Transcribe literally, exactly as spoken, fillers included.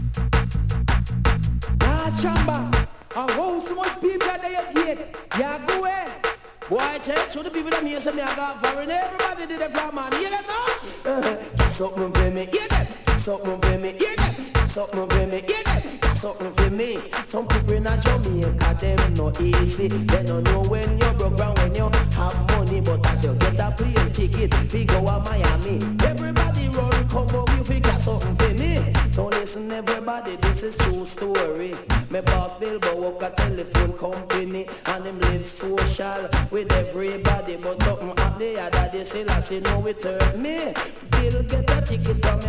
Ah, Chamba. I want so much people at the gate. Yeah, go away. Boy, chase to the people that me say me I got foreign. Everybody did it for man. You don't know? Something for me. You get something for me. You get something for me. You get something for me. Some people in a Jamaica, them not easy. They don't know when you're broke and when you have money, but as you get a plane ticket, we go to Miami. Everybody run, come over, you pick up something for me. Don't listen, everybody, this is true story. My boss Bilbo work a telephone company, and him live social with everybody, but something up there that they say, I say no, it hurt me. Bill get a ticket from